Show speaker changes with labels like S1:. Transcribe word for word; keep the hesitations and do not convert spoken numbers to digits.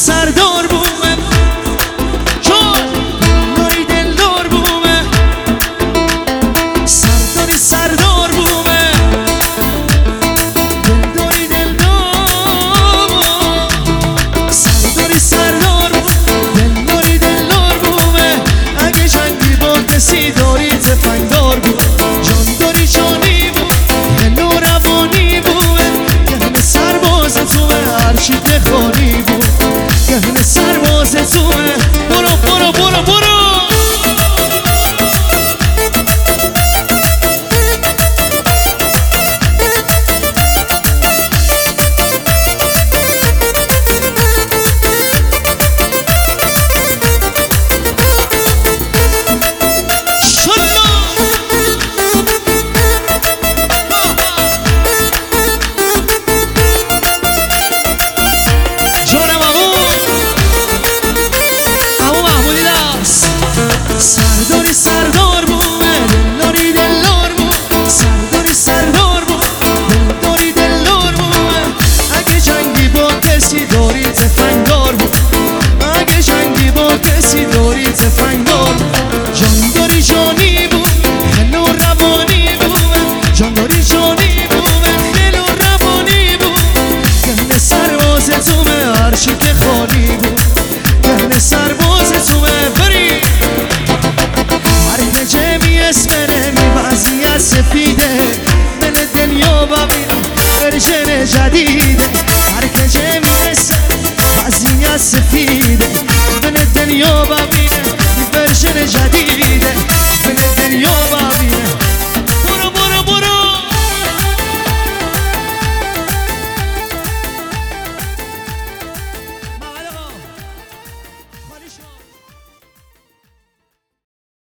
S1: سردار بومه چون داری دلدار بومه سرداری سردار بومه دلداری دلدار سرداری سردار دلداری دلدار بومه اگه جنگی با کسی داری تفنگدار بود جان داری جانی بود هلو روانی بومه گهن سرباز تومه هرچی بخوانی بود گهن سرباز تومه برو برو برو برو سرداری سردار بومه دلداری دلدار بود سرداری سردار بود دلداری دلدار بومه اگه جنگی با کسی داری تفنگدار بود اگه جنگی با کسی داری تفنگدار بود جان داری جانی بود هلو روانی بومه جان داری جانی بومه هلو روانی بود گهن سرباز تومه هرچی که خالی بود گهن سرباز تومه بری وضعیت سفیده دل دنیا ببینم ورژن جدیده هر که جه میرسه وضعیت سفیده دل دنیا ببینه ورژن جدیده دل دنیا ببینه